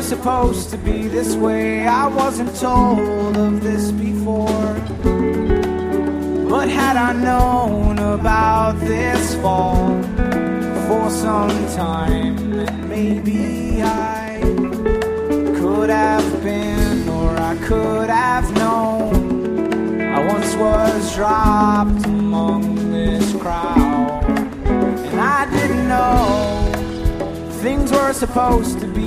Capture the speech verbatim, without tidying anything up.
supposed to be this way. I wasn't told of this before, but had I known about this fall for some time, then maybe I could have been, or I could have known. I once was dropped among this crowd, and I didn't know things were supposed to be